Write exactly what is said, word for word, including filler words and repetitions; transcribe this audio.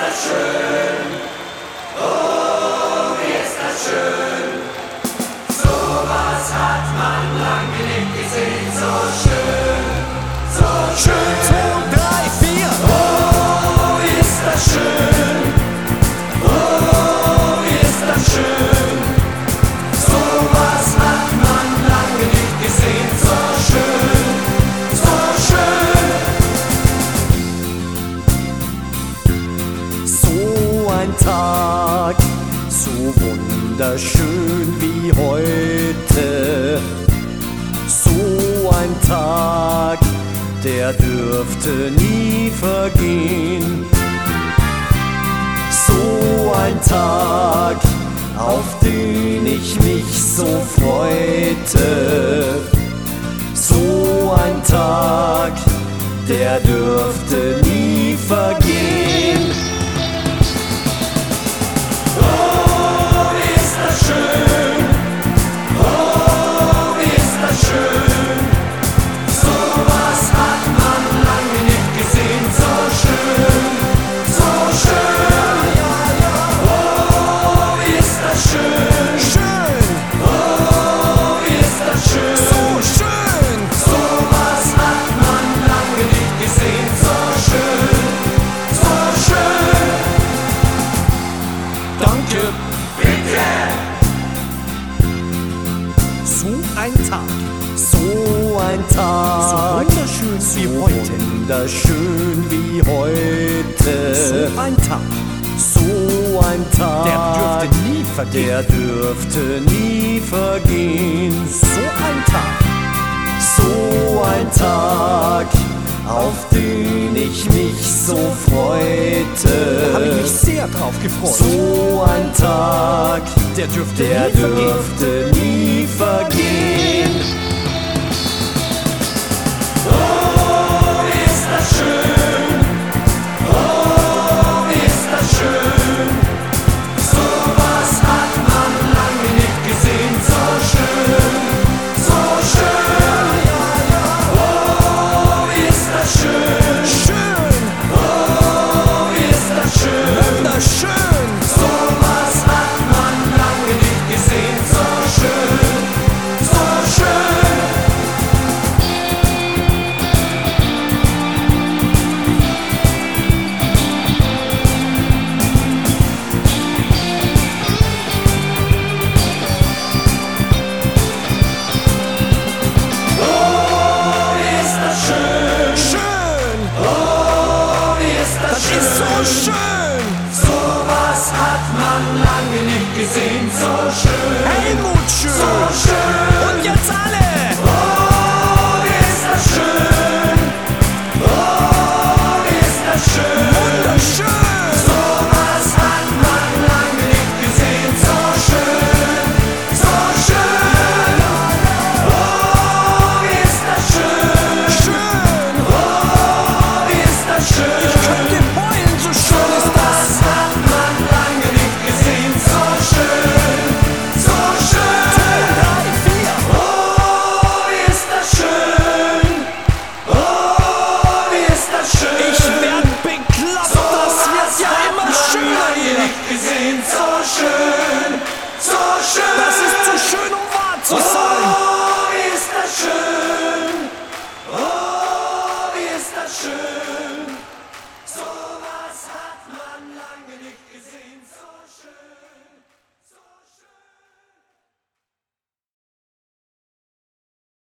das schön, oh, wie ist das schön. So was hat man lange nicht gesehen, so schön, so schön. Zwei, drei, vier. Oh, wie ist das schön, oh, wie ist das schön. So was hat man lange nicht gesehen, so schön, so schön. So ein Tag, so wunderschön wie heute. So ein Tag, der dürfte nie vergehen. So ein Tag, auf den ich mich so freute. So ein Tag, der dürfte nie vergehen. Oh, wie ist das schön, oh, wie ist das schön. So was hat man lange nicht gesehen, so schön, so schön. Oh, wie ist das schön, Schön, oh, wie ist das schön. so schön. So was hat man lange nicht gesehen, so schön, so schön. Danke. Bitte. So ein Tag, so ein Tag, so wunderschön wie heute, wunderschön wie heute. So ein Tag, so ein Tag, der dürfte nie vergehen, der dürfte nie vergehen. So ein Tag, so ein Tag, auf den ich mich so freute. Da habe ich mich sehr drauf gefreut. So ein Tag, der dürfte, der nie, dürfte vergehen. nie vergehen. Oh, wie ist das schön, oh, wie ist das schön. So was hat man lange nicht gesehen, so schön, so schön. Oh, wie ist das schön, Schön, oh, wie ist das schön. wunderschön. So was hat man lange nicht gesehen, so schön, so schön. Oh, wie ist das schön, Schön, oh, wie ist das das schön. ist so schön. So was hat man lange nicht gesehen, so schön, Helmut schön. so schön. Und jetzt alle. Oh, wie ist das schön, oh, wie ist das schön. Wunderschön. So was hat man lange nicht gesehen, so schön, so schön. Oh, wie ist das schön, Schön. oh, wie ist das schön. Ich könnte heulen, so schön ist das. Das hat man lange nicht gesehen, so schön, so schön. Drei, vier. Oh, wie ist das schön, oh, wie ist das schön. Ich werd bekloppt, das wird ja immer schöner hier. Nicht gesehen, so schön, so schön. Das ist zu schön, um wahr zu sein. Oh, wie ist das schön, oh, wie ist das schön. So was hat man lange nicht gesehen.